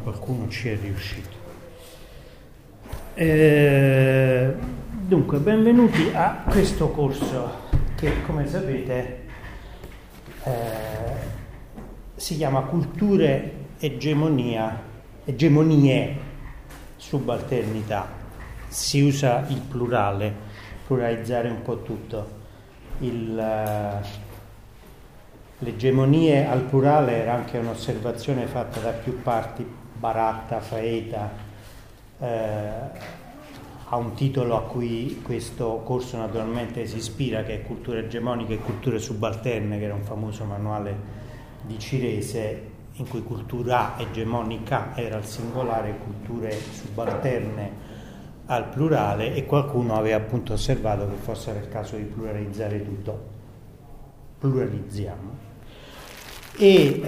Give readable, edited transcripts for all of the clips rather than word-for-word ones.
qualcuno ci è riuscito. Dunque, benvenuti a questo corso che, come sapete, si chiama Culture, Egemonie, Subalternità. Si usa il plurale, pluralizzare un po' tutto. L'egemonie al plurale era anche un'osservazione fatta da più parti. Baratta, Faeta, ha un titolo a cui questo corso naturalmente si ispira, che è Culture egemoniche e culture subalterne, che era un famoso manuale di Cirese, in cui cultura egemonica era il singolare, culture subalterne al plurale, e qualcuno aveva appunto osservato che forse era il caso di pluralizzare tutto. Pluralizziamo. E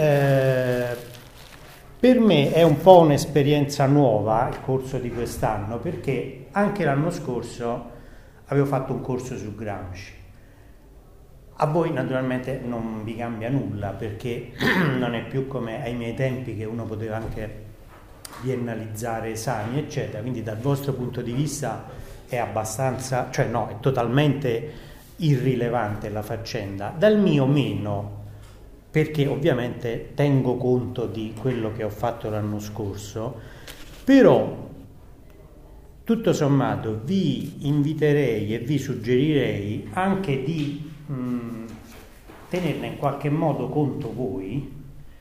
per me è un po' un'esperienza nuova il corso di quest'anno, perché anche l'anno scorso avevo fatto un corso su Gramsci. A voi naturalmente non vi cambia nulla, perché non è più come ai miei tempi, che uno poteva anche biennalizzare esami eccetera, quindi dal vostro punto di vista è abbastanza, cioè no, è totalmente irrilevante la faccenda. Dal mio meno, perché ovviamente tengo conto di quello che ho fatto l'anno scorso, però tutto sommato vi inviterei e vi suggerirei anche di tenerne in qualche modo conto voi,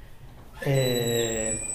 e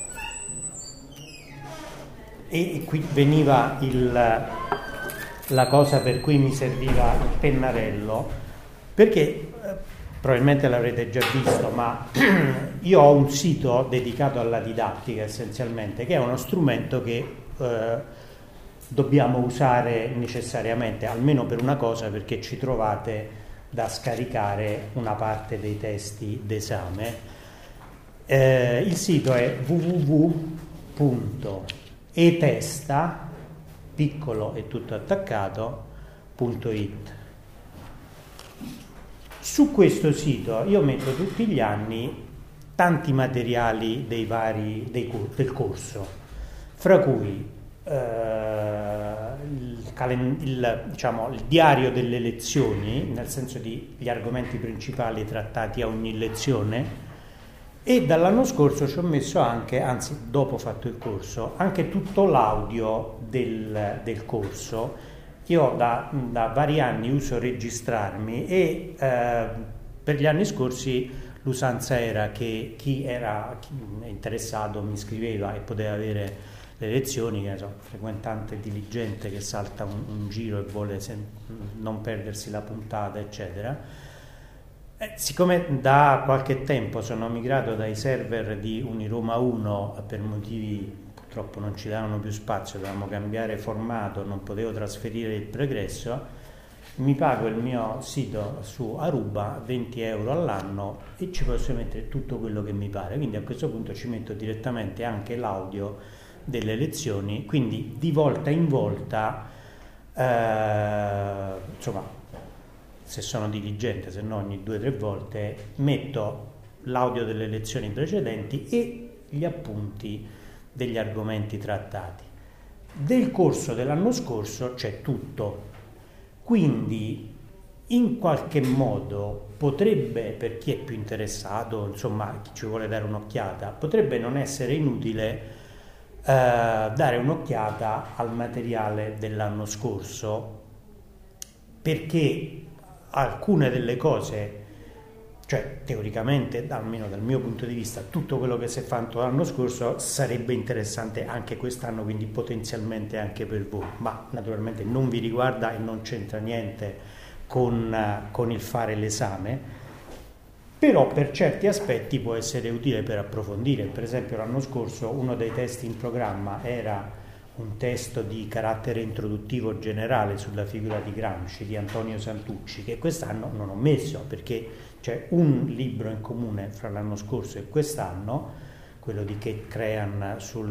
qui veniva la cosa per cui mi serviva il pennarello, perché probabilmente l'avrete già visto, ma io ho un sito dedicato alla didattica essenzialmente, che è uno strumento che dobbiamo usare necessariamente, almeno per una cosa, perché ci trovate da scaricare una parte dei testi d'esame. Il sito è www.etesta, piccolo e tutto attaccato.it. Su questo sito io metto tutti gli anni tanti materiali del corso, fra cui il diario delle lezioni, nel senso di gli argomenti principali trattati a ogni lezione, e dall'anno scorso ci ho messo anche, anzi dopo fatto il corso, anche tutto l'audio del corso. Io da vari anni uso registrarmi e per gli anni scorsi l'usanza era che chi era interessato mi scriveva e poteva avere le lezioni, che ne so, frequentante diligente che salta un giro e vuole non perdersi la puntata, eccetera. Siccome da qualche tempo sono migrato dai server di Uniroma 1 per motivi, purtroppo non ci davano più spazio, dovevamo cambiare formato, non potevo trasferire il pregresso, mi pago il mio sito su Aruba, 20 euro all'anno, e ci posso mettere tutto quello che mi pare. Quindi a questo punto ci metto direttamente anche l'audio delle lezioni, quindi di volta in volta, insomma, se sono diligente, se no ogni 2 o 3 volte, metto l'audio delle lezioni precedenti e gli appunti degli argomenti trattati. Del corso dell'anno scorso c'è tutto, quindi in qualche modo potrebbe, per chi è più interessato, insomma chi ci vuole dare un'occhiata, potrebbe non essere inutile dare un'occhiata al materiale dell'anno scorso, perché alcune delle cose, cioè teoricamente, almeno dal mio punto di vista, tutto quello che si è fatto l'anno scorso sarebbe interessante anche quest'anno, quindi potenzialmente anche per voi, ma naturalmente non vi riguarda e non c'entra niente con il fare l'esame. Però per certi aspetti può essere utile per approfondire. Per esempio l'anno scorso uno dei testi in programma era un testo di carattere introduttivo generale sulla figura di Gramsci di Antonio Santucci, che quest'anno non ho messo, perché c'è un libro in comune fra l'anno scorso e quest'anno, quello di Kate Crean su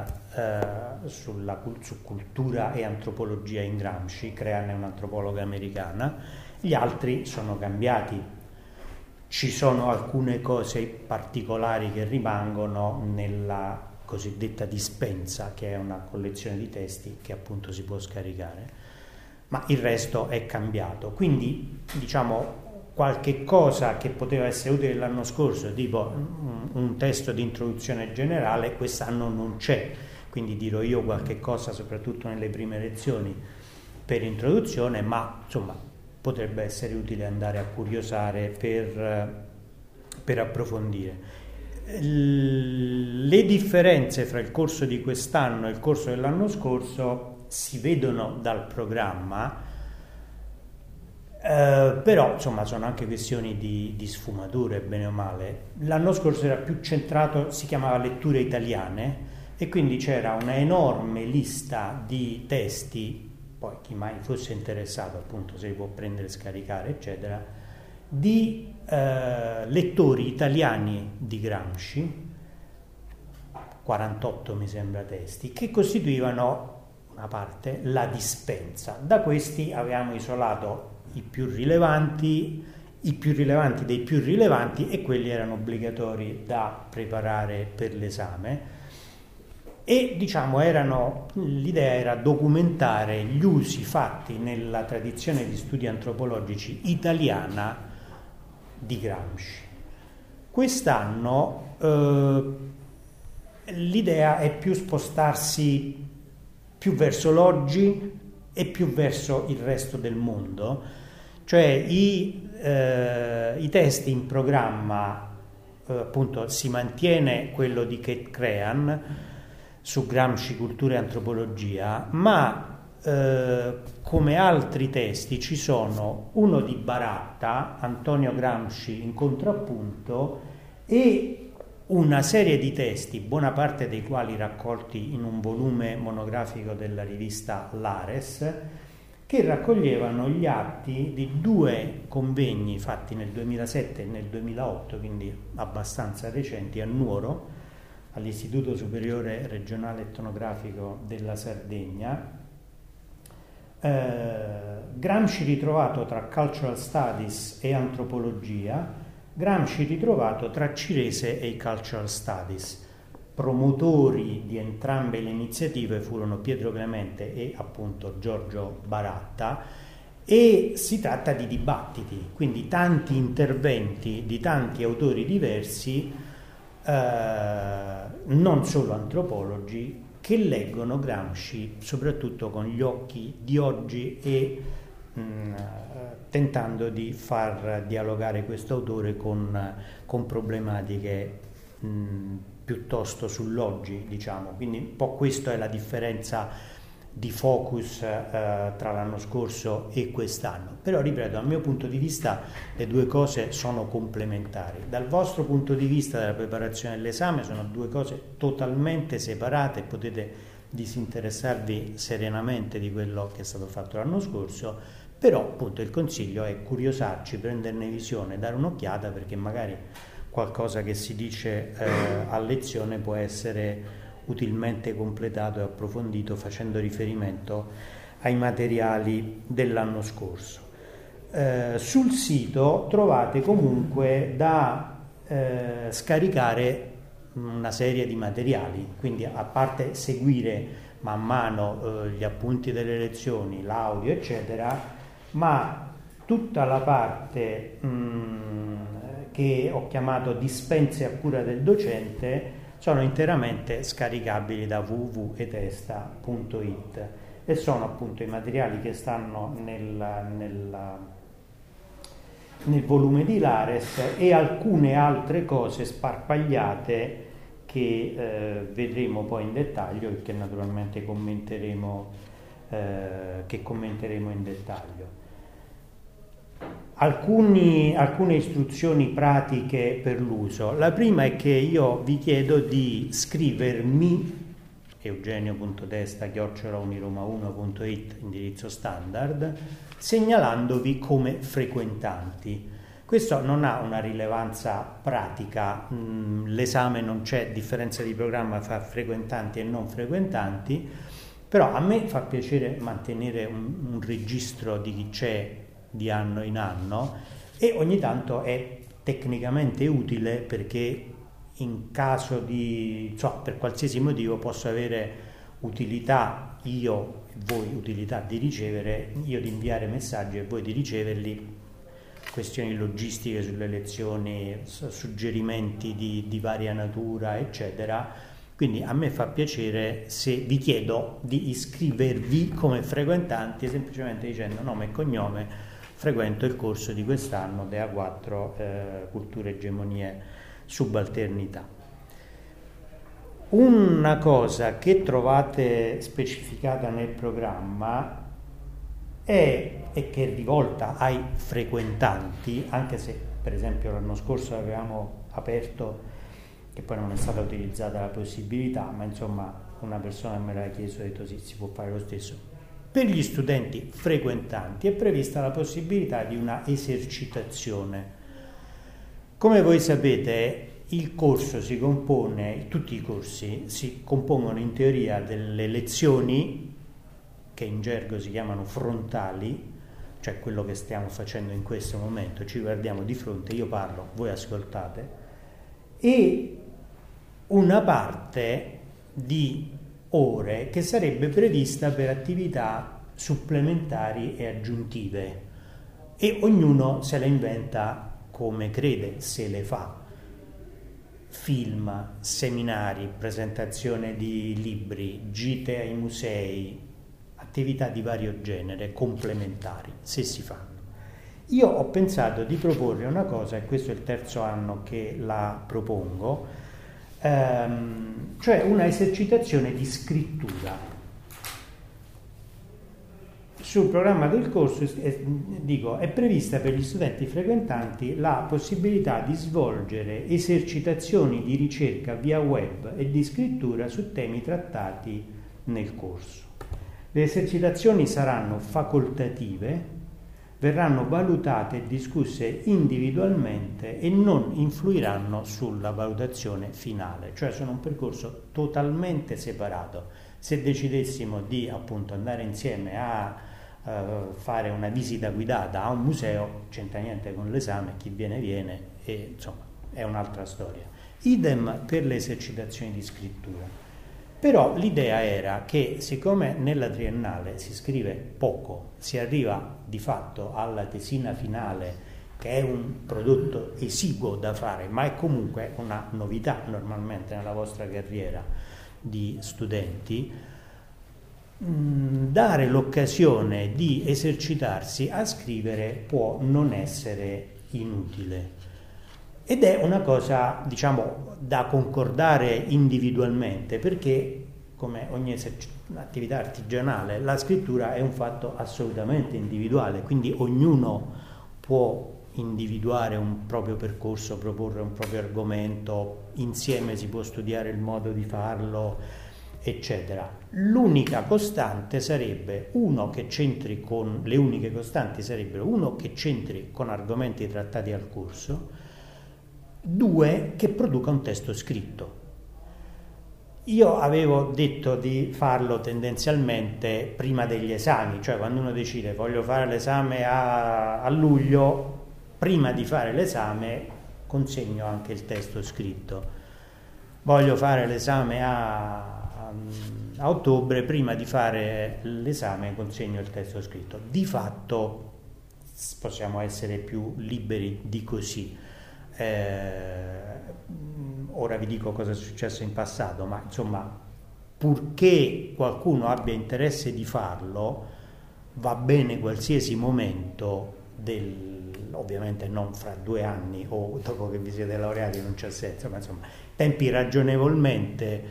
cultura e antropologia in Gramsci. Crean è un'antropologa americana, gli altri sono cambiati. Ci sono alcune cose particolari che rimangono nella cosiddetta dispensa, che è una collezione di testi che appunto si può scaricare, ma il resto è cambiato. Quindi diciamo qualche cosa che poteva essere utile l'anno scorso, tipo un testo di introduzione generale, quest'anno non c'è, quindi dirò io qualche cosa soprattutto nelle prime lezioni per introduzione, ma insomma potrebbe essere utile andare a curiosare per approfondire. Le differenze fra il corso di quest'anno e il corso dell'anno scorso si vedono dal programma, però insomma sono anche questioni di sfumature, bene o male. L'anno scorso era più centrato, si chiamava letture italiane, e quindi c'era una enorme lista di testi, poi chi mai fosse interessato appunto se li può prendere, scaricare eccetera, di lettori italiani di Gramsci, 48 mi sembra testi, che costituivano una parte, la dispensa. Da questi avevamo isolato i più rilevanti dei più rilevanti, e quelli erano obbligatori da preparare per l'esame. E diciamo l'idea era documentare gli usi fatti nella tradizione di studi antropologici italiana di Gramsci. Quest'anno l'idea è più spostarsi più verso l'oggi e più verso il resto del mondo, cioè i testi in programma, appunto si mantiene quello di Kate Crean su Gramsci, cultura e antropologia, ma come altri testi ci sono uno di Baratta, Antonio Gramsci in contrappunto, e una serie di testi, buona parte dei quali raccolti in un volume monografico della rivista Lares, che raccoglievano gli atti di 2 convegni fatti nel 2007 e nel 2008, quindi abbastanza recenti, a Nuoro, all'Istituto Superiore Regionale Etnografico della Sardegna. Gramsci ritrovato tra Cultural Studies e Antropologia, Gramsci ritrovato tra Cirese e i Cultural Studies. Promotori di entrambe le iniziative furono Pietro Clemente e appunto Giorgio Baratta, e si tratta di dibattiti, quindi tanti interventi di tanti autori diversi, non solo antropologi, che leggono Gramsci soprattutto con gli occhi di oggi e tentando di far dialogare questo autore con problematiche piuttosto sull'oggi, diciamo. Quindi un po' questa è la differenza di focus tra l'anno scorso e quest'anno. Però ripeto, dal mio punto di vista le due cose sono complementari. Dal vostro punto di vista della preparazione dell'esame sono due cose totalmente separate, potete disinteressarvi serenamente di quello che è stato fatto l'anno scorso, però appunto il consiglio è curiosarci, prenderne visione, dare un'occhiata, perché magari qualcosa che si dice a lezione può essere utilmente completato e approfondito facendo riferimento ai materiali dell'anno scorso. Sul sito trovate comunque da scaricare una serie di materiali, quindi a parte seguire man mano gli appunti delle lezioni, l'audio eccetera, ma tutta la parte che ho chiamato dispense a cura del docente sono interamente scaricabili da www.etesta.it, e sono appunto i materiali che stanno nel volume di Lares, e alcune altre cose sparpagliate che vedremo poi in dettaglio e che naturalmente commenteremo in dettaglio. Alcune istruzioni pratiche per l'uso. La prima è che io vi chiedo di scrivermi eugenio.testa@uniroma1.it, indirizzo standard, segnalandovi come frequentanti. Questo non ha una rilevanza pratica, l'esame non c'è differenza di programma fra frequentanti e non frequentanti, però a me fa piacere mantenere un registro di chi c'è di anno in anno, e ogni tanto è tecnicamente utile perché in caso di, per qualsiasi motivo posso avere utilità io e voi utilità di ricevere, io di inviare messaggi e voi di riceverli, questioni logistiche sulle lezioni, suggerimenti di varia natura, eccetera. Quindi a me fa piacere se vi chiedo di iscrivervi come frequentanti semplicemente dicendo nome e cognome, frequento il corso di quest'anno DEA4 Cultura, Egemonie, Subalternità. Una cosa che trovate specificata nel programma e che è rivolta ai frequentanti, anche se per esempio l'anno scorso avevamo aperto, che poi non è stata utilizzata la possibilità, ma insomma una persona me l'ha chiesto e ha detto sì, si può fare lo stesso. Per gli studenti frequentanti è prevista la possibilità di una esercitazione. Come voi sapete, il corso si compone, tutti i corsi si compongono in teoria delle lezioni che in gergo si chiamano frontali, cioè quello che stiamo facendo in questo momento, ci guardiamo di fronte, io parlo, voi ascoltate, e una parte di ore che sarebbe prevista per attività supplementari e aggiuntive e ognuno se la inventa come crede, se le fa. Film, seminari, presentazione di libri, gite ai musei, attività di vario genere complementari, se si fanno. Io ho pensato di proporre una cosa, e questo è il terzo anno che la propongo, cioè una esercitazione di scrittura. Sul programma del corso è prevista per gli studenti frequentanti la possibilità di svolgere esercitazioni di ricerca via web e di scrittura su temi trattati nel corso. Le esercitazioni saranno facoltative, verranno valutate e discusse individualmente e non influiranno sulla valutazione finale, cioè sono un percorso totalmente separato. Se decidessimo di appunto andare insieme a fare una visita guidata a un museo, c'entra niente con l'esame, chi viene e insomma è un'altra storia. Idem per le esercitazioni di scrittura. Però l'idea era che siccome nella triennale si scrive poco, si arriva di fatto alla tesina finale, che è un prodotto esiguo da fare, ma è comunque una novità normalmente nella vostra carriera di studenti, dare l'occasione di esercitarsi a scrivere può non essere inutile. Ed è una cosa, diciamo, da concordare individualmente, perché come ogni attività artigianale la scrittura è un fatto assolutamente individuale, quindi ognuno può individuare un proprio percorso, proporre un proprio argomento, insieme si può studiare il modo di farlo, eccetera. L'unica costante sarebbe le uniche costanti sarebbero uno che c'entri con argomenti trattati al corso, 2 che produca un testo scritto. Io avevo detto di farlo tendenzialmente prima degli esami, cioè quando uno decide voglio fare l'esame a luglio, prima di fare l'esame consegno anche il testo scritto. Voglio fare l'esame a ottobre, prima di fare l'esame consegno il testo scritto. Di fatto possiamo essere più liberi di così. Ora vi dico cosa è successo in passato, ma insomma, purché qualcuno abbia interesse di farlo, va bene qualsiasi momento ovviamente non fra 2 anni o dopo che vi siete laureati, non c'è senso, ma insomma tempi ragionevolmente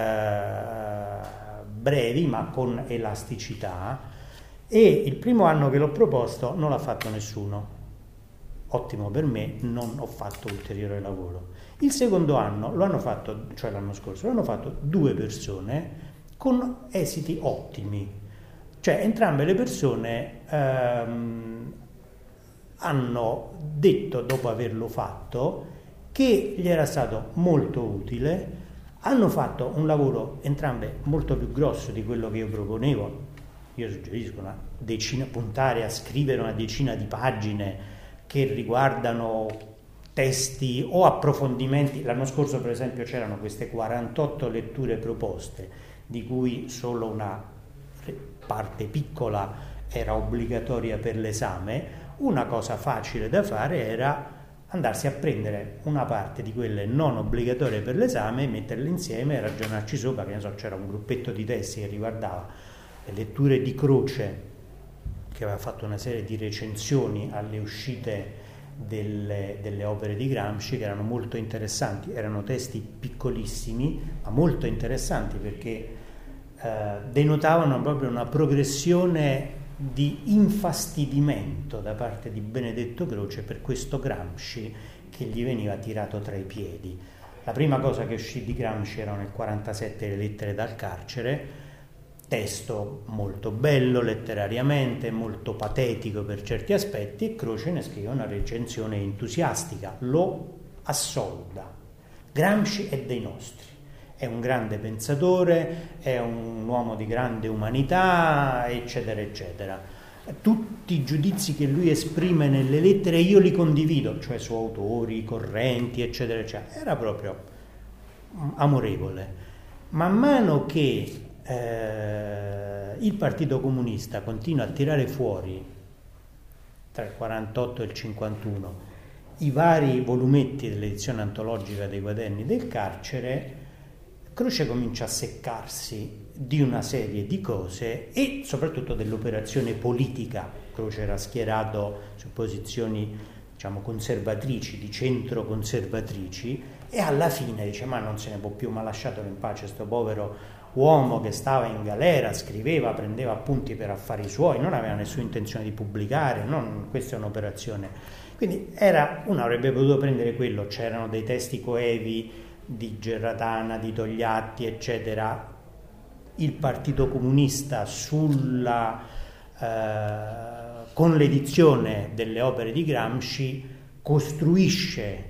brevi ma con elasticità. E il primo anno che l'ho proposto non l'ha fatto nessuno. Ottimo per me, non ho fatto ulteriore lavoro. Il secondo anno lo hanno fatto, cioè l'anno scorso, lo hanno fatto 2 persone con esiti ottimi. Cioè entrambe le persone hanno detto, dopo averlo fatto, che gli era stato molto utile, hanno fatto un lavoro entrambe molto più grosso di quello che io proponevo. Io suggerisco puntare a scrivere una decina di pagine che riguardano testi o approfondimenti. L'anno scorso per esempio c'erano queste 48 letture proposte, di cui solo una parte piccola era obbligatoria per l'esame. Una cosa facile da fare era andarsi a prendere una parte di quelle non obbligatorie per l'esame, metterle insieme e ragionarci sopra, che ne so, c'era un gruppetto di testi che riguardava le letture di Croce, che aveva fatto una serie di recensioni alle uscite delle opere di Gramsci, che erano molto interessanti. Erano testi piccolissimi ma molto interessanti, perché denotavano proprio una progressione di infastidimento da parte di Benedetto Croce per questo Gramsci che gli veniva tirato tra i piedi. La prima cosa che uscì di Gramsci erano nel 1947 le lettere dal carcere, testo molto bello letterariamente, molto patetico per certi aspetti, e Croce ne scrive una recensione entusiastica, lo assolda. Gramsci è dei nostri, è un grande pensatore, è un uomo di grande umanità, eccetera, eccetera. Tutti i giudizi che lui esprime nelle lettere io li condivido, cioè su autori, correnti, eccetera, eccetera. Era proprio amorevole. Man mano che il Partito Comunista continua a tirare fuori, tra il 48 e il 51, i vari volumetti dell'edizione antologica dei Quaderni del Carcere, Croce comincia a seccarsi di una serie di cose e soprattutto dell'operazione politica. Croce era schierato su posizioni, diciamo, conservatrici, di centro conservatrici, e alla fine dice: ma non se ne può più, ma lasciatelo in pace sto povero uomo che stava in galera, scriveva, prendeva appunti per affari suoi, non aveva nessuna intenzione di pubblicare, questa è un'operazione. Quindi uno avrebbe potuto prendere quello, c'erano dei testi coevi di Gerratana, di Togliatti, eccetera. Il Partito Comunista con l'edizione delle opere di Gramsci costruisce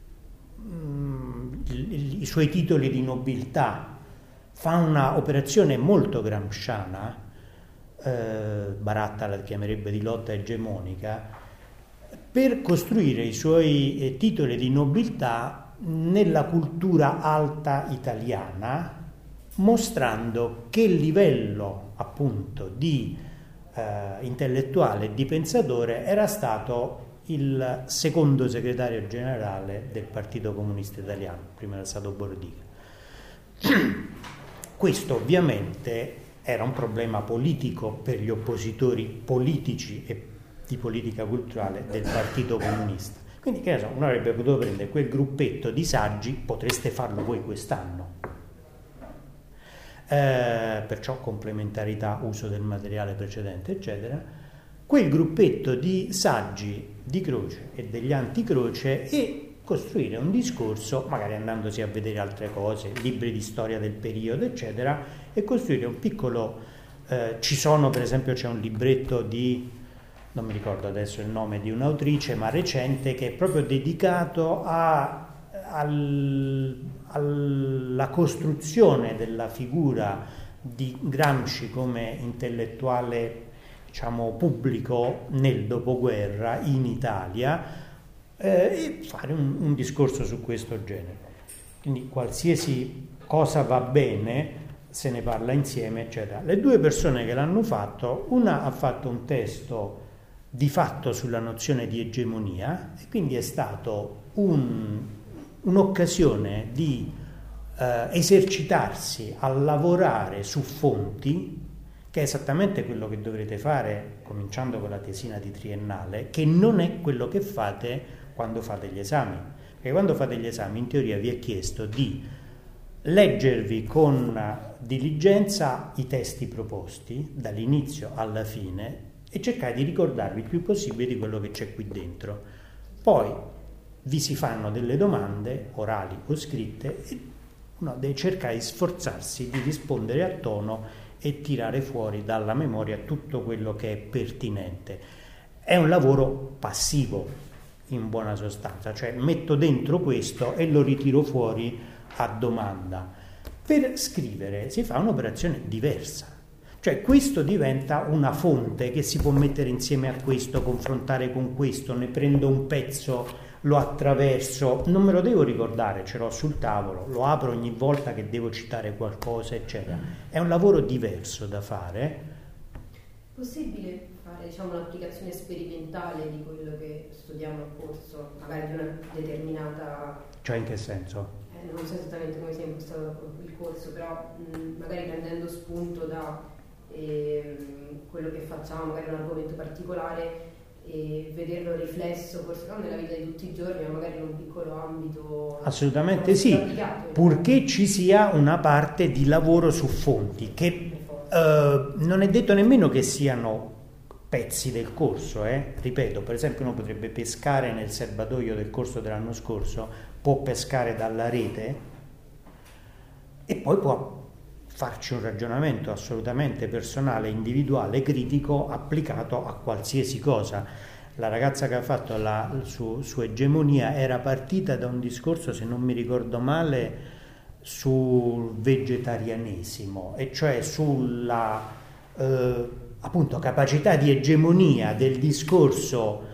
i suoi titoli di nobiltà, fa una operazione molto gramsciana, Baratta la chiamerebbe di lotta egemonica, per costruire i suoi titoli di nobiltà nella cultura alta italiana, mostrando che livello appunto di intellettuale e di pensatore era stato il secondo segretario generale del Partito Comunista Italiano, prima era stato Bordiga. Questo ovviamente era un problema politico per gli oppositori politici e di politica culturale del Partito Comunista. Quindi, che ne so, uno avrebbe potuto prendere quel gruppetto di saggi, potreste farlo voi quest'anno. Perciò complementarità, uso del materiale precedente, eccetera. Quel gruppetto di saggi di Croce e degli anticroce e costruire un discorso, magari andandosi a vedere altre cose, libri di storia del periodo, eccetera, e costruire un piccolo... per esempio c'è un libretto di, non mi ricordo adesso il nome di un'autrice, ma recente, che è proprio dedicato alla costruzione della figura di Gramsci come intellettuale, diciamo, pubblico nel dopoguerra in Italia, e fare un discorso su questo genere. Quindi qualsiasi cosa va bene, se ne parla insieme, eccetera. Le due persone che l'hanno fatto, una ha fatto un testo di fatto sulla nozione di egemonia, e quindi è stato un'occasione di esercitarsi a lavorare su fonti, che è esattamente quello che dovrete fare cominciando con la tesina di triennale, che non è quello che fate quando fate gli esami. Perché quando fate gli esami, in teoria, vi è chiesto di leggervi con diligenza i testi proposti dall'inizio alla fine e cercare di ricordarvi il più possibile di quello che c'è qui dentro. Poi vi si fanno delle domande orali o scritte e uno deve cercare di sforzarsi di rispondere a tono e tirare fuori dalla memoria tutto quello che è pertinente. È un lavoro passivo, in buona sostanza, cioè metto dentro questo e lo ritiro fuori a domanda. Per scrivere si fa un'operazione diversa, cioè questo diventa una fonte che si può mettere insieme a questo, confrontare con questo, ne prendo un pezzo lo attraverso, non me lo devo ricordare, ce l'ho sul tavolo, lo apro ogni volta che devo citare qualcosa, eccetera. È un lavoro diverso da fare. Possibile fare, diciamo, un'applicazione sperimentale di quello che studiamo al corso, magari di una determinata... Cioè, in che senso? Non so esattamente come sia impostato il corso, però magari prendendo spunto da quello che facciamo, magari un argomento particolare, e vederlo riflesso forse non nella vita di tutti i giorni, ma magari in un piccolo ambito. Assolutamente sì, purché ci sia una parte di lavoro su fonti che non è detto nemmeno che siano pezzi del corso, ripeto, per esempio uno potrebbe pescare nel serbatoio del corso dell'anno scorso, può pescare dalla rete e poi può farci un ragionamento assolutamente personale, individuale, critico, applicato a qualsiasi cosa. La ragazza che ha fatto su egemonia era partita da un discorso, se non mi ricordo male, sul vegetarianesimo, e cioè sulla appunto capacità di egemonia del discorso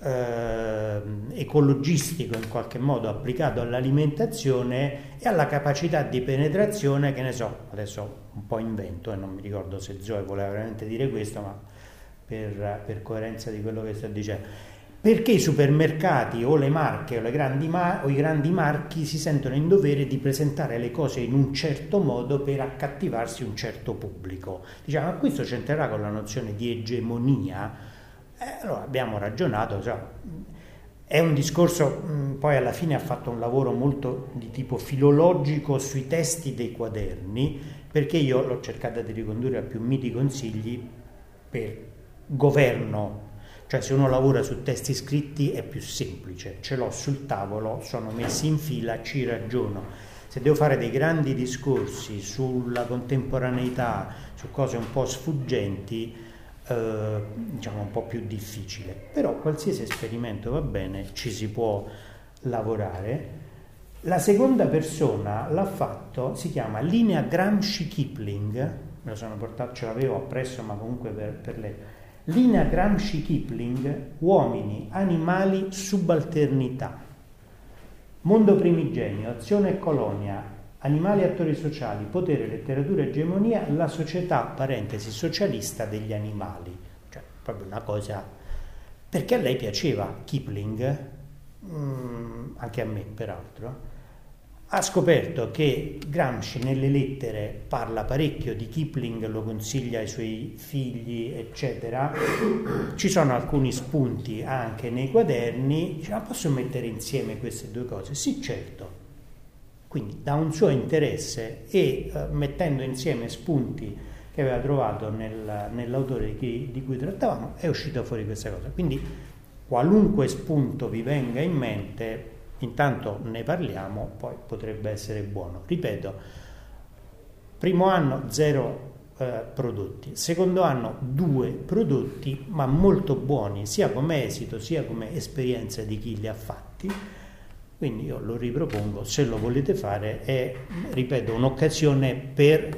ecologistico in qualche modo applicato all'alimentazione e alla capacità di penetrazione, che ne so, adesso un po' invento e non mi ricordo se Zoe voleva veramente dire questo, ma per coerenza di quello che sto dicendo, perché i supermercati o le marche o i grandi marchi si sentono in dovere di presentare le cose in un certo modo per accattivarsi un certo pubblico. Diciamo, ma questo c'entrerà con la nozione di egemonia. Allora abbiamo ragionato, è un discorso, poi alla fine ha fatto un lavoro molto di tipo filologico sui testi dei quaderni, perché io l'ho cercata di ricondurre a più miti consigli per governo, cioè se uno lavora su testi scritti è più semplice, ce l'ho sul tavolo, sono messi in fila, ci ragiono. Se devo fare dei grandi discorsi sulla contemporaneità, su cose un po' sfuggenti, diciamo un po' più difficile, però qualsiasi esperimento va bene, ci si può lavorare. La seconda persona l'ha fatto, si chiama Linea Gramsci-Kipling, me lo sono portato, ce l'avevo appresso, ma comunque per lei. Linea Gramsci-Kipling, uomini, animali, subalternità, mondo primigenio, azione e colonia, animali e attori sociali, potere, letteratura, egemonia, la società, parentesi, socialista degli animali. Cioè, proprio una cosa... Perché a lei piaceva Kipling, anche a me peraltro, ha scoperto che Gramsci nelle lettere parla parecchio di Kipling, lo consiglia ai suoi figli, eccetera. Ci sono alcuni spunti anche nei quaderni. Dice, ma posso mettere insieme queste due cose? Sì, certo. Quindi da un suo interesse e mettendo insieme spunti che aveva trovato nell'autore di cui trattavamo, è uscita fuori questa cosa. Quindi qualunque spunto vi venga in mente, intanto ne parliamo, poi potrebbe essere buono. Ripeto, primo anno 0 prodotti, secondo anno 2 prodotti, ma molto buoni, sia come esito sia come esperienza di chi li ha fatti. Quindi io lo ripropongo, se lo volete fare, è, ripeto, un'occasione per...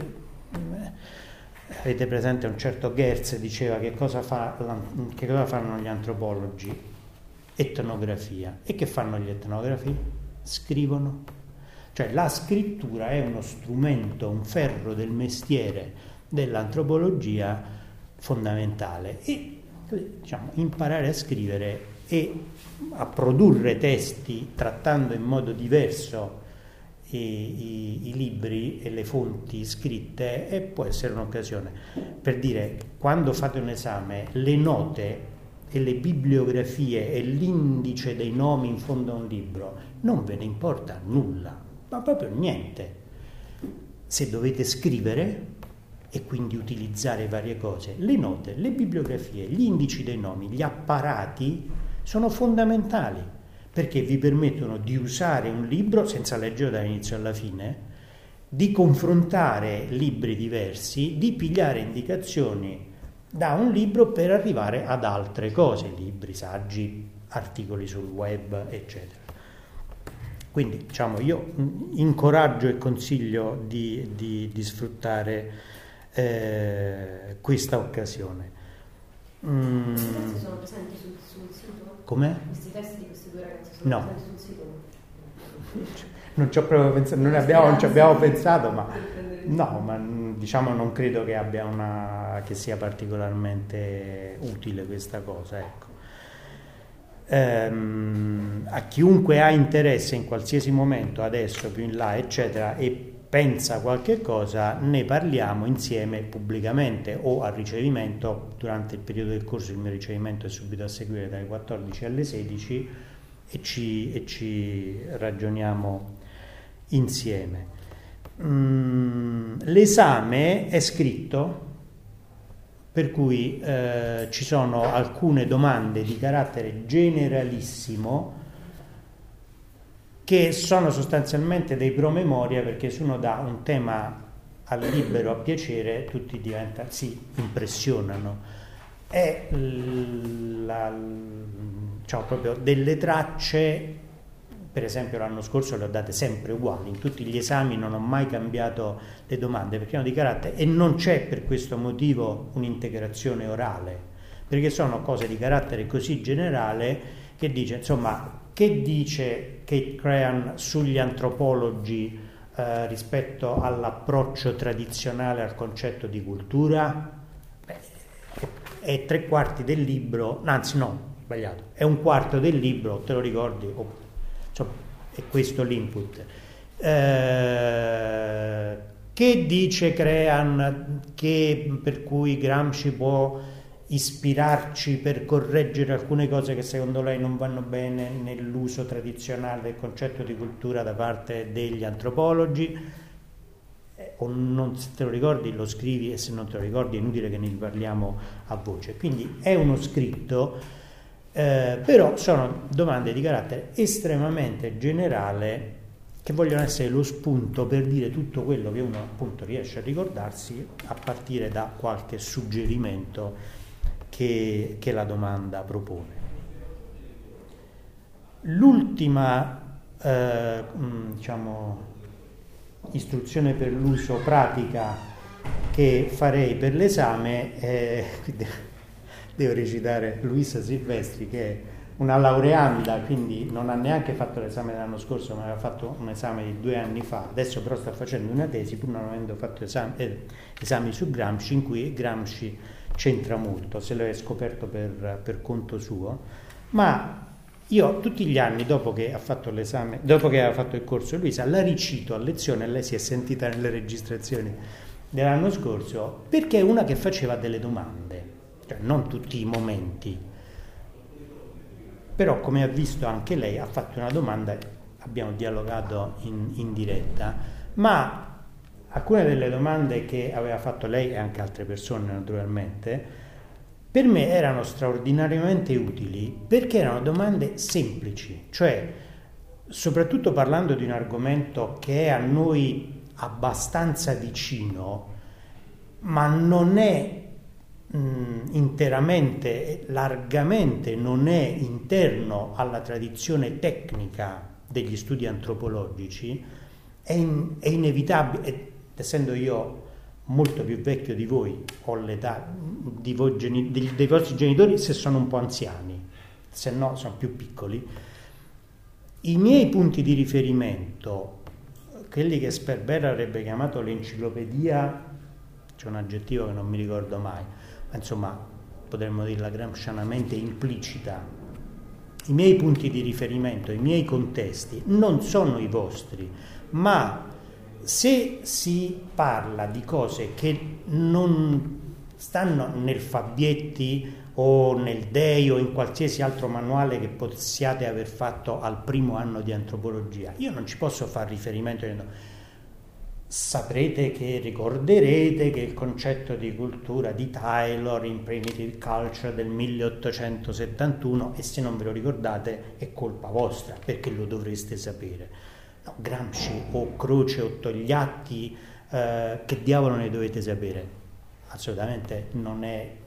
avete presente un certo Goethe diceva che cosa fanno gli antropologi? Etnografia. E che fanno gli etnografi? Scrivono. Cioè la scrittura è uno strumento, un ferro del mestiere dell'antropologia fondamentale. E diciamo, imparare a scrivere e a produrre testi trattando in modo diverso i libri e le fonti scritte può essere un'occasione per dire, quando fate un esame, le note e le bibliografie e l'indice dei nomi in fondo a un libro non ve ne importa nulla, ma proprio niente. Se dovete scrivere e quindi utilizzare varie cose, le note, le bibliografie, gli indici dei nomi, gli apparati sono fondamentali, perché vi permettono di usare un libro senza leggerlo dall'inizio alla fine, di confrontare libri diversi, di pigliare indicazioni da un libro per arrivare ad altre cose, libri, saggi, articoli sul web, eccetera. Quindi diciamo, io incoraggio e consiglio di sfruttare questa occasione. Questi testi sono presenti sul sito? Come? Questi testi di questi due ragazzi sono presenti sul sito? Non ci ho proprio pensato, non ci abbiamo pensato, ma no, ma diciamo non credo che abbia che sia particolarmente utile questa cosa, ecco. A chiunque ha interesse in qualsiasi momento, adesso più in là, eccetera, e pensa qualche cosa, ne parliamo insieme pubblicamente o al ricevimento. Durante il periodo del corso il mio ricevimento è subito a seguire dalle 14 alle 16 e ci ragioniamo insieme. L'esame è scritto, per cui ci sono alcune domande di carattere generalissimo che sono sostanzialmente dei promemoria, perché se uno dà un tema al libero a piacere tutti si impressionano. È diciamo proprio delle tracce. Per esempio l'anno scorso le ho date sempre uguali, in tutti gli esami non ho mai cambiato le domande perché hanno di carattere, e non c'è per questo motivo un'integrazione orale, perché sono cose di carattere così generale che dice, insomma, che dice Kate Crean sugli antropologi rispetto all'approccio tradizionale al concetto di cultura? È 3/4 del libro, anzi no, sbagliato, è 1/4 del libro, te lo ricordi? Insomma, è questo l'input. Che dice Crean per cui Gramsci può ispirarci per correggere alcune cose che secondo lei non vanno bene nell'uso tradizionale del concetto di cultura da parte degli antropologi? O non, se te lo ricordi lo scrivi, e se non te lo ricordi è inutile che ne parliamo a voce. Quindi è uno scritto, però sono domande di carattere estremamente generale che vogliono essere lo spunto per dire tutto quello che uno appunto riesce a ricordarsi a partire da qualche suggerimento che la domanda propone. L'ultima diciamo istruzione per l'uso pratica che farei per l'esame è, devo recitare Luisa Silvestri, che è una laureanda, quindi non ha neanche fatto l'esame dell'anno scorso, ma aveva fatto un esame di 2 anni fa, adesso però sta facendo una tesi pur non avendo fatto esami su Gramsci, in cui Gramsci c'entra molto, se lo è scoperto per conto suo. Ma io tutti gli anni dopo che ha fatto l'esame, dopo che aveva fatto il corso Luisa, la ricito a lezione, lei si è sentita nelle registrazioni dell'anno scorso, perché è una che faceva delle domande, cioè non tutti i momenti, però come ha visto anche lei ha fatto una domanda, abbiamo dialogato in diretta, ma alcune delle domande che aveva fatto lei e anche altre persone naturalmente per me erano straordinariamente utili, perché erano domande semplici, cioè soprattutto parlando di un argomento che è a noi abbastanza vicino, ma non è interamente, largamente non è interno alla tradizione tecnica degli studi antropologici, è inevitabile, essendo io molto più vecchio di voi, ho l'età dei vostri genitori se sono un po' anziani, se no sono più piccoli, i miei punti di riferimento, quelli che Sperber avrebbe chiamato l'enciclopedia, c'è un aggettivo che non mi ricordo mai, ma insomma potremmo dirla gramscianamente implicita, i miei punti di riferimento, i miei contesti non sono i vostri, ma se si parla di cose che non stanno nel Fabbietti o nel DEI o in qualsiasi altro manuale che possiate aver fatto al primo anno di antropologia, io non ci posso fare riferimento dicendo saprete che ricorderete che il concetto di cultura di Taylor in Primitive Culture del 1871, e se non ve lo ricordate è colpa vostra perché lo dovreste sapere. No, Gramsci o Croce o Togliatti, che diavolo ne dovete sapere? Assolutamente non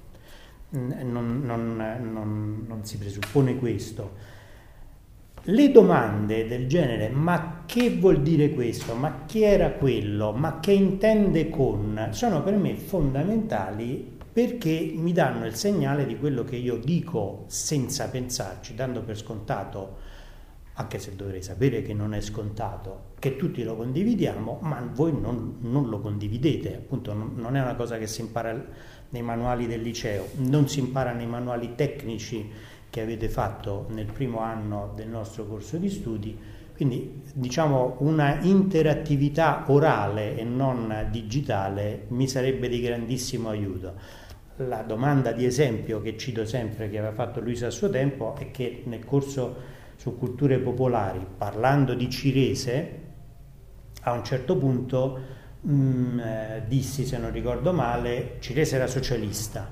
si presuppone questo. Le domande del genere, ma che vuol dire questo? Ma che era quello? Ma che intende con? Sono per me fondamentali perché mi danno il segnale di quello che io dico senza pensarci, dando per scontato, anche se dovrei sapere che non è scontato, che tutti lo condividiamo, ma voi non lo condividete. Appunto non è una cosa che si impara nei manuali del liceo, non si impara nei manuali tecnici che avete fatto nel primo anno del nostro corso di studi. Quindi diciamo una interattività orale e non digitale mi sarebbe di grandissimo aiuto. La domanda di esempio che cito sempre, che aveva fatto Luisa a suo tempo, è che nel corso su culture popolari, parlando di Cirese, a un certo punto dissi, se non ricordo male, Cirese era socialista.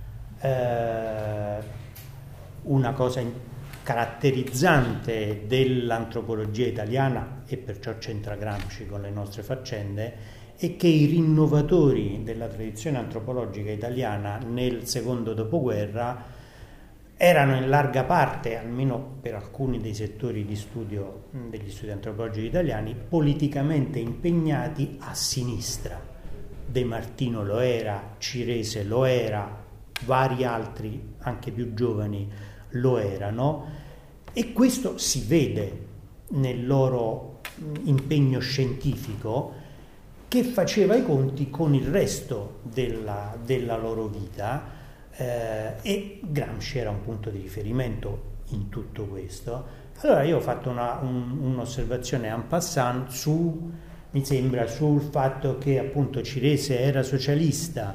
Una cosa caratterizzante dell'antropologia italiana, e perciò c'entra Gramsci con le nostre faccende, è che i rinnovatori della tradizione antropologica italiana nel secondo dopoguerra erano in larga parte, almeno per alcuni dei settori di studio degli studi antropologici italiani, politicamente impegnati a sinistra. De Martino lo era, Cirese lo era, vari altri, anche più giovani, lo erano, e questo si vede nel loro impegno scientifico, che faceva i conti con il resto della loro vita, e Gramsci era un punto di riferimento in tutto questo. Allora io ho fatto un'osservazione en passant mi sembra, sul fatto che appunto Cirese era socialista,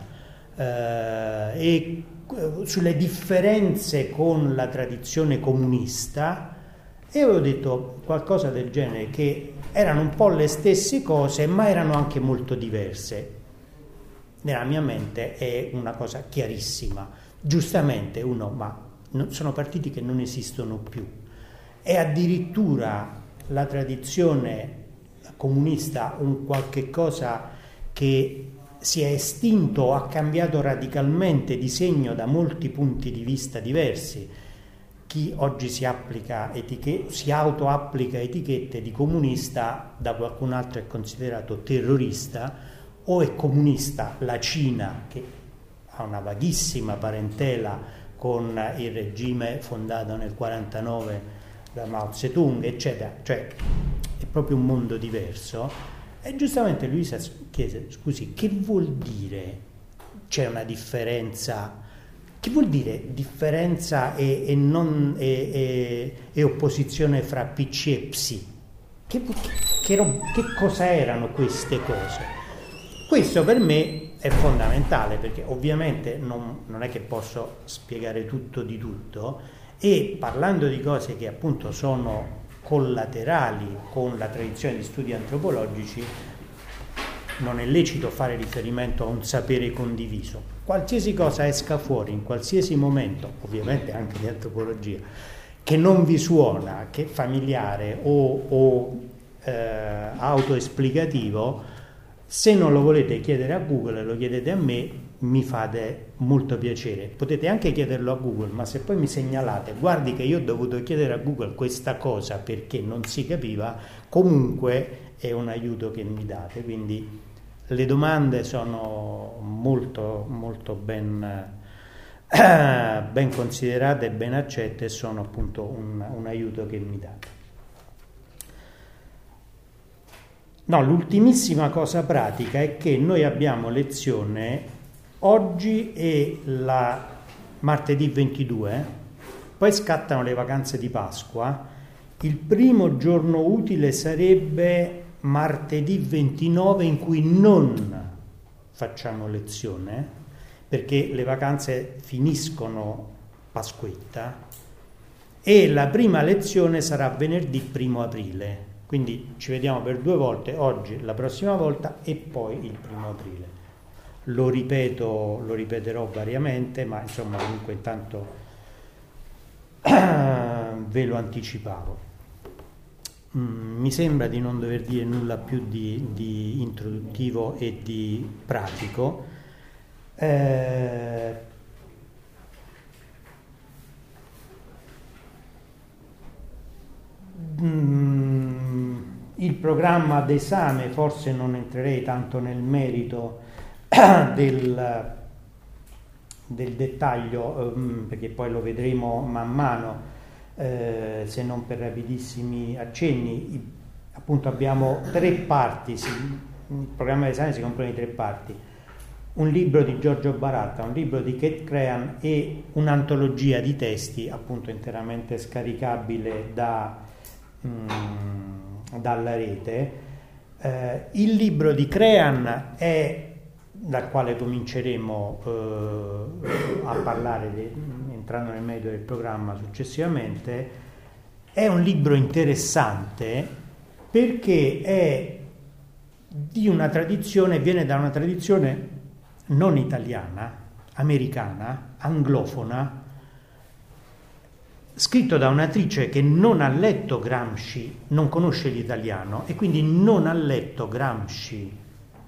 e sulle differenze con la tradizione comunista, e avevo detto qualcosa del genere, che erano un po' le stesse cose ma erano anche molto diverse. Nella mia mente è una cosa chiarissima. Giustamente sono partiti che non esistono più, e addirittura la tradizione comunista un qualche cosa che si è estinto o ha cambiato radicalmente di segno da molti punti di vista diversi. Chi oggi si auto-applica etichette di comunista da qualcun altro è considerato terrorista, o è comunista la Cina, che ha una vaghissima parentela con il regime fondato nel 49 da Mao Zedong, eccetera, cioè è proprio un mondo diverso. E giustamente Luisa chiese: scusi, che vuol dire c'è una differenza? Che vuol dire differenza e opposizione fra PC e Psi? Che cosa erano queste cose? Questo per me è fondamentale, perché ovviamente non è che posso spiegare tutto di tutto, e parlando di cose che appunto sono collaterali con la tradizione di studi antropologici, non è lecito fare riferimento a un sapere condiviso. Qualsiasi cosa esca fuori in qualsiasi momento, ovviamente anche di antropologia, che non vi suona, che è familiare o autoesplicativo, se non lo volete chiedere a Google e lo chiedete a me, mi fate molto piacere. Potete anche chiederlo a Google, ma se poi mi segnalate: guardi che io ho dovuto chiedere a Google questa cosa perché non si capiva, comunque è un aiuto che mi date. Quindi le domande sono molto, molto ben considerate e ben accette, e sono appunto un aiuto che mi date. No, l'ultimissima cosa pratica è che noi abbiamo lezione oggi e la martedì 22, poi scattano le vacanze di Pasqua. Il primo giorno utile sarebbe martedì 29, in cui non facciamo lezione, perché le vacanze finiscono Pasquetta, e la prima lezione sarà venerdì 1 aprile. Quindi ci vediamo per 2 volte, oggi, la prossima volta, e poi il 1 aprile. Lo ripeterò variamente, ma insomma comunque intanto ve lo anticipavo. Mi sembra di non dover dire nulla più di introduttivo e di pratico. Il programma d'esame, forse non entrerei tanto nel merito del dettaglio, perché poi lo vedremo man mano, se non per rapidissimi accenni. Appunto abbiamo 3 parti, il programma d'esame si compone di 3 parti: un libro di Giorgio Baratta, un libro di Kate Crean e un'antologia di testi appunto interamente scaricabile dalla rete. Il libro di Crean è, dal quale cominceremo a parlare entrando nel merito del programma successivamente, è un libro interessante perché è di una tradizione, viene da una tradizione non italiana, americana, anglofona, scritto da un'attrice che non ha letto Gramsci, non conosce l'italiano e quindi non ha letto Gramsci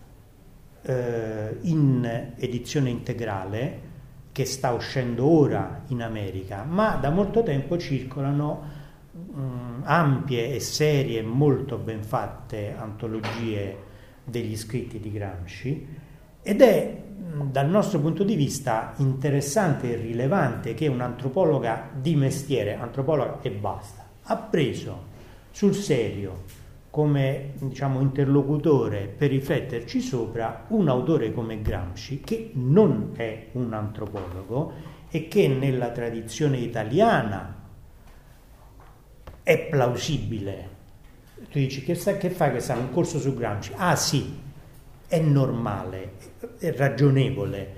in edizione integrale, che sta uscendo ora in America, ma da molto tempo circolano ampie e serie, molto ben fatte antologie degli scritti di Gramsci, ed è dal nostro punto di vista interessante e rilevante che un'antropologa di mestiere, antropologa e basta, ha preso sul serio come, diciamo, interlocutore per rifletterci sopra un autore come Gramsci, che non è un antropologo e che nella tradizione italiana è plausibile. Tu dici, che fai quest'anno? Un corso su Gramsci? Ah sì, è normale, è ragionevole,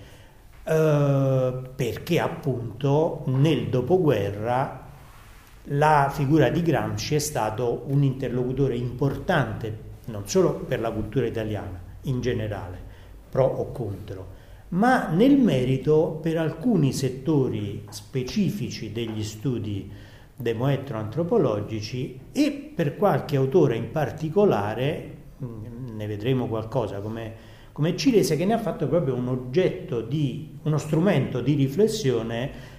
perché appunto nel dopoguerra la figura di Gramsci è stato un interlocutore importante non solo per la cultura italiana in generale, pro o contro, ma nel merito per alcuni settori specifici degli studi demoetro-antropologici e per qualche autore in particolare, ne vedremo qualcosa come Cilese, che ne ha fatto proprio un oggetto uno strumento di riflessione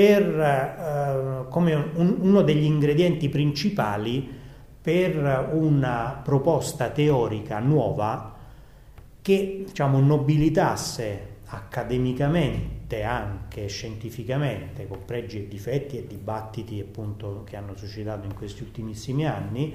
come uno degli ingredienti principali per una proposta teorica nuova che, diciamo, nobilitasse accademicamente, anche scientificamente, con pregi e difetti e dibattiti appunto che hanno suscitato in questi ultimissimi anni,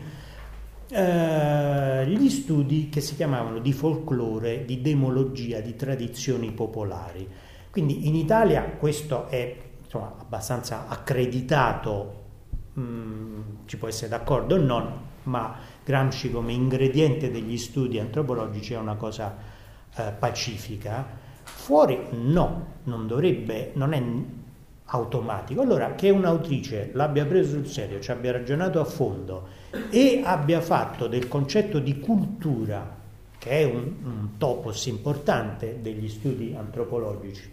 gli studi che si chiamavano di folklore, di demologia, di tradizioni popolari. Quindi in Italia questo è, insomma, abbastanza accreditato, ci può essere d'accordo o non, ma Gramsci come ingrediente degli studi antropologici è una cosa pacifica. Fuori no, non è automatico. Allora, che un'autrice l'abbia preso sul serio, ci abbia ragionato a fondo e abbia fatto del concetto di cultura, che è un topos importante degli studi antropologici,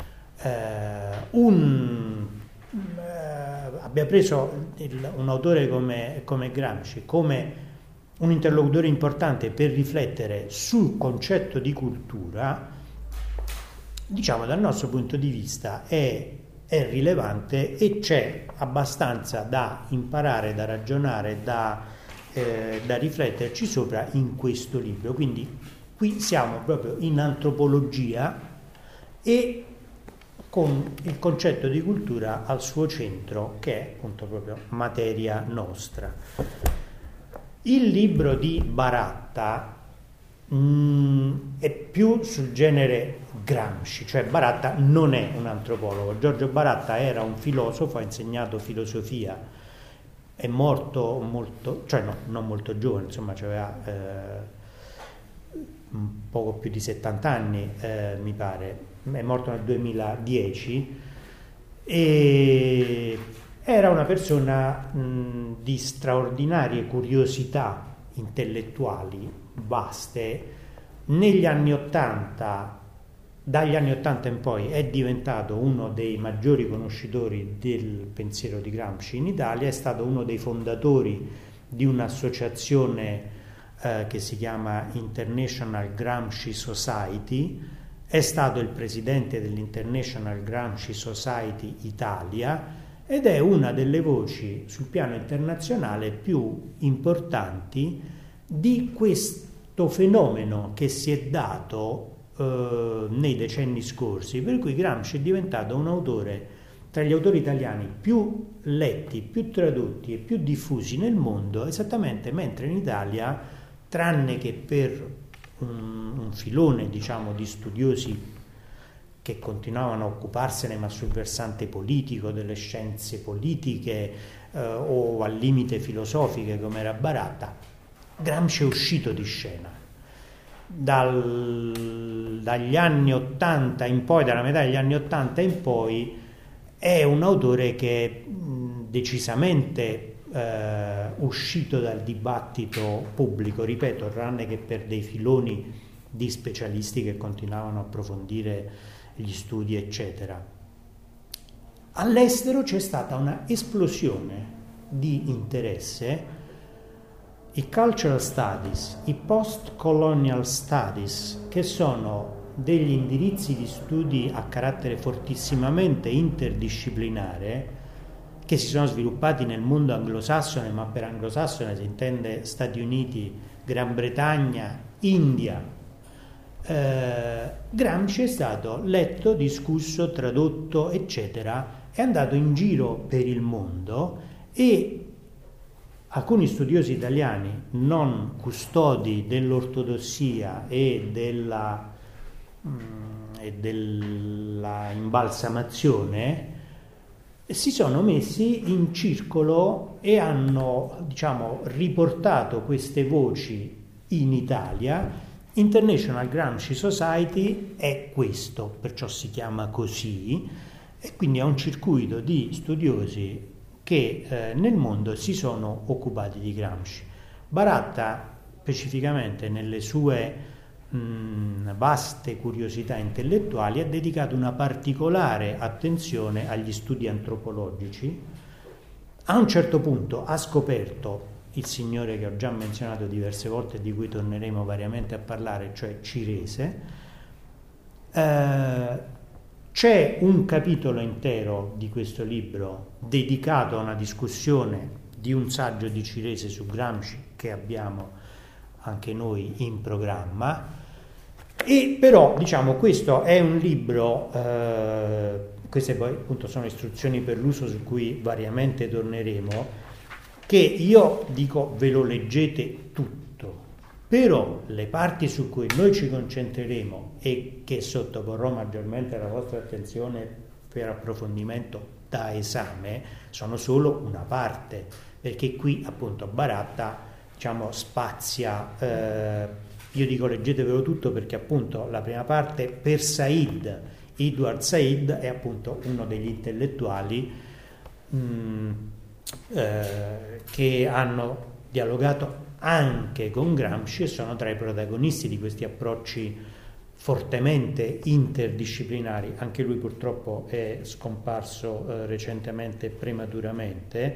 abbia preso un autore come Gramsci come un interlocutore importante per riflettere sul concetto di cultura, diciamo, dal nostro punto di vista è rilevante e c'è abbastanza da imparare, da ragionare, da rifletterci sopra in questo libro. Quindi qui siamo proprio in antropologia e con il concetto di cultura al suo centro, che è appunto proprio materia nostra. Il libro di Baratta è più sul genere Gramsci, cioè Baratta non è un antropologo. Giorgio Baratta era un filosofo, ha insegnato filosofia, è morto non molto giovane, insomma aveva un poco più di 70 anni, mi pare, è morto nel 2010 e era una persona di straordinarie curiosità intellettuali vaste. Negli anni '80, dagli anni '80 in poi, è diventato uno dei maggiori conoscitori del pensiero di Gramsci in Italia, è stato uno dei fondatori di un'associazione che si chiama International Gramsci Society, è stato il presidente dell'International Gramsci Society Italia ed è una delle voci sul piano internazionale più importanti di questo fenomeno che si è dato nei decenni scorsi, per cui Gramsci è diventato un autore tra gli autori italiani più letti, più tradotti e più diffusi nel mondo, esattamente mentre in Italia, tranne che per un filone, diciamo, di studiosi che continuavano a occuparsene ma sul versante politico, delle scienze politiche o al limite filosofiche come era Baratta, Gramsci è uscito di scena. Dagli anni 80 in poi, dalla metà degli anni 80 in poi, è un autore che è decisamente uscito dal dibattito pubblico, ripeto, tranne che per dei filoni di specialisti che continuavano a approfondire gli studi, eccetera. All'estero c'è stata una esplosione di interesse. I cultural studies, i post-colonial studies, che sono degli indirizzi di studi a carattere fortissimamente interdisciplinare, che si sono sviluppati nel mondo anglosassone, ma per anglosassone si intende Stati Uniti, Gran Bretagna, India. Gramsci è stato letto, discusso, tradotto, eccetera, è andato in giro per il mondo e alcuni studiosi italiani non custodi dell'ortodossia e della imbalsamazione si sono messi in circolo e hanno, diciamo, riportato queste voci in Italia. International Gramsci Society è questo, perciò si chiama così, e quindi è un circuito di studiosi che nel mondo si sono occupati di Gramsci. Baratta, specificamente nelle sue vaste curiosità intellettuali, ha dedicato una particolare attenzione agli studi antropologici. A un certo punto ha scoperto il signore che ho già menzionato diverse volte e di cui torneremo variamente a parlare, cioè Cirese. C'è un capitolo intero di questo libro dedicato a una discussione di un saggio di Cirese su Gramsci che abbiamo anche noi in programma, e però, diciamo, questo è un libro, queste poi appunto sono istruzioni per l'uso su cui variamente torneremo, che io dico ve lo leggete tutto, però le parti su cui noi ci concentreremo e che sottoporrò maggiormente alla vostra attenzione per approfondimento da esame sono solo una parte, perché qui appunto Baratta, diciamo, spazia, io dico leggetevelo tutto perché appunto la prima parte per Said, Edward Said è appunto uno degli intellettuali che hanno dialogato anche con Gramsci e sono tra i protagonisti di questi approcci fortemente interdisciplinari. Anche lui purtroppo è scomparso recentemente prematuramente.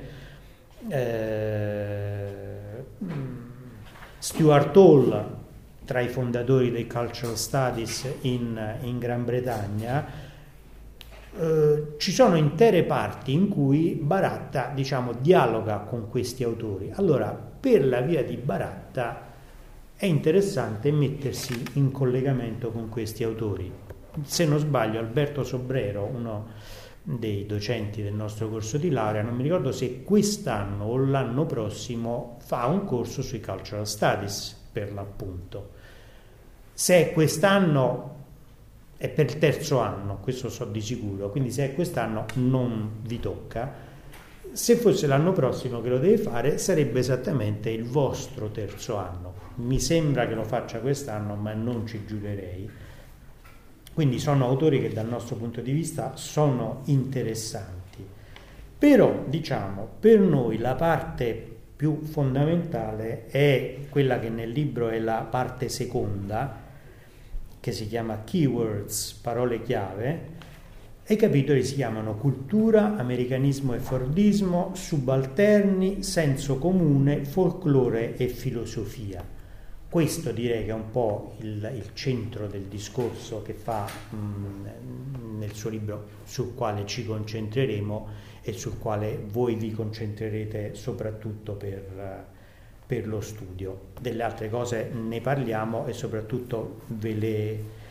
Stuart Hall, tra i fondatori dei Cultural Studies in Gran Bretagna. Ci sono intere parti in cui Baratta, diciamo, dialoga con questi autori. Allora, per la via di Baratta è interessante mettersi in collegamento con questi autori. Se non sbaglio, Alberto Sobrero, uno dei docenti del nostro corso di laurea, non mi ricordo se quest'anno o l'anno prossimo, fa un corso sui Cultural Studies, per l'appunto. Se è quest'anno è per il terzo anno, questo so di sicuro, quindi se è quest'anno non vi tocca. Se fosse l'anno prossimo che lo deve fare, sarebbe esattamente il vostro terzo anno. Mi sembra che lo faccia quest'anno, ma non ci giurerei. Quindi sono autori che dal nostro punto di vista sono interessanti. Però, diciamo, per noi la parte più fondamentale è quella che nel libro è la parte seconda, che si chiama Keywords, parole chiave, e i capitoli si chiamano Cultura, Americanismo e Fordismo, Subalterni, Senso comune, Folklore e Filosofia. Questo direi che è un po' il centro del discorso che fa nel suo libro, sul quale ci concentreremo e sul quale voi vi concentrerete soprattutto per lo studio. Delle altre cose ne parliamo e soprattutto ve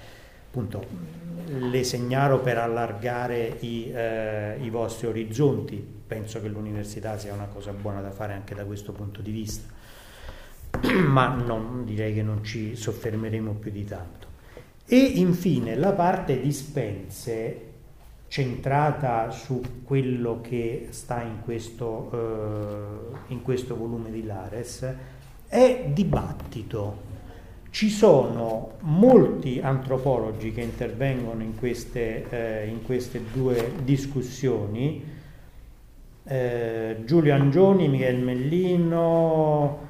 appunto le segnalo per allargare i vostri orizzonti. Penso che l'università sia una cosa buona da fare anche da questo punto di vista, ma direi che non ci soffermeremo più di tanto. E infine la parte dispense, centrata su quello che sta in questo volume di Lares, è dibattito. Ci sono molti antropologi che intervengono in queste due discussioni, Giulio Angioni, Michele Mellino,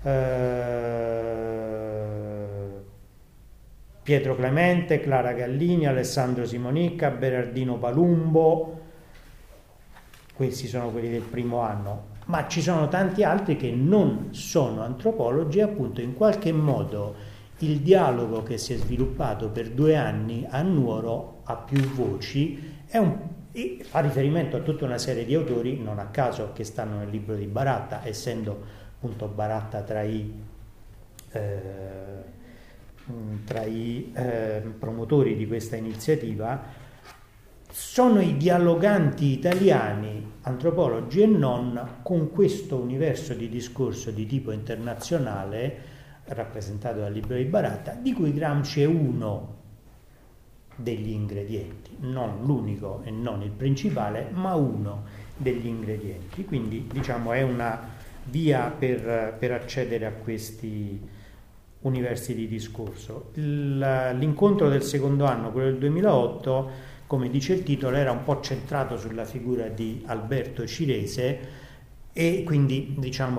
Pietro Clemente, Clara Gallini, Alessandro Simonicca, Berardino Palumbo. Questi sono quelli del primo anno, ma ci sono tanti altri che non sono antropologi. Appunto, in qualche modo il dialogo che si è sviluppato per 2 anni a Nuoro a più voci e fa riferimento a tutta una serie di autori, non a caso, che stanno nel libro di Baratta, essendo appunto Baratta tra i promotori di questa iniziativa. Sono i dialoganti italiani, antropologi e non, con questo universo di discorso di tipo internazionale rappresentato dal libro di Baratta, di cui Gramsci è uno degli ingredienti, non l'unico e non il principale, ma uno degli ingredienti. Quindi diciamo è una via per accedere a questi universi di discorso. L'incontro del secondo anno, quello del 2008, come dice il titolo, era un po' centrato sulla figura di Alberto Cirese, e quindi diciamo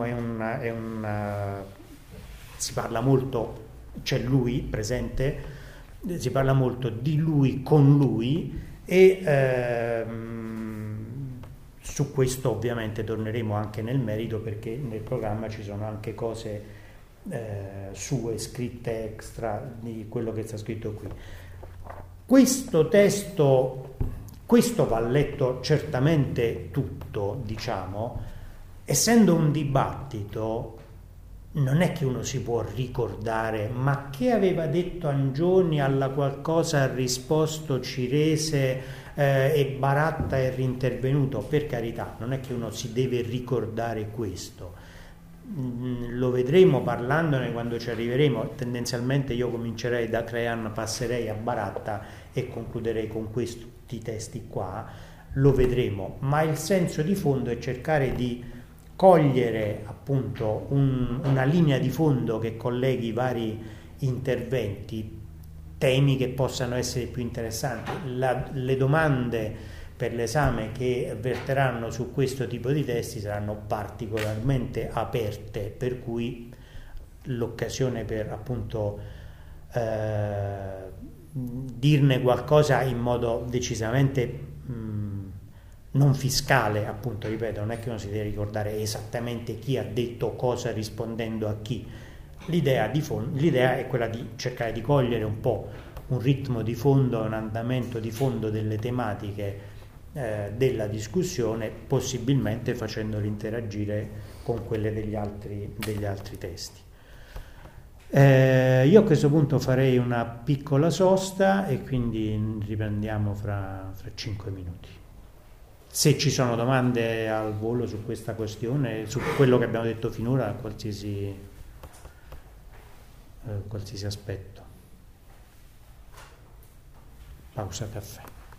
si parla molto, c'è lui presente, si parla molto di lui con lui, e su questo ovviamente torneremo anche nel merito, perché nel programma ci sono anche cose sue scritte extra di quello che sta scritto qui. Questo testo, questo va letto certamente tutto, diciamo, essendo un dibattito. Non è che uno si può ricordare, ma che aveva detto Angioni, alla qualcosa ha risposto Cirese e Baratta è rintervenuto. Per carità, non è che uno si deve ricordare questo. Lo vedremo parlandone quando ci arriveremo. Tendenzialmente io comincerei da Crean, passerei a Baratta e concluderei con questi testi qua. Lo vedremo, ma il senso di fondo è cercare di cogliere appunto una linea di fondo che colleghi i vari interventi, temi che possano essere più interessanti. Le domande per l'esame che verteranno su questo tipo di testi saranno particolarmente aperte, per cui l'occasione per appunto dirne qualcosa in modo decisamente non fiscale, appunto, ripeto, non è che uno si deve ricordare esattamente chi ha detto cosa rispondendo a chi. L'idea è quella di cercare di cogliere un po' un ritmo di fondo, un andamento di fondo delle tematiche della discussione, possibilmente facendoli interagire con quelle degli altri testi. Io a questo punto farei una piccola sosta e quindi riprendiamo fra 5 minuti. Se ci sono domande al volo su questa questione, su quello che abbiamo detto finora, qualsiasi aspetto. Pausa caffè.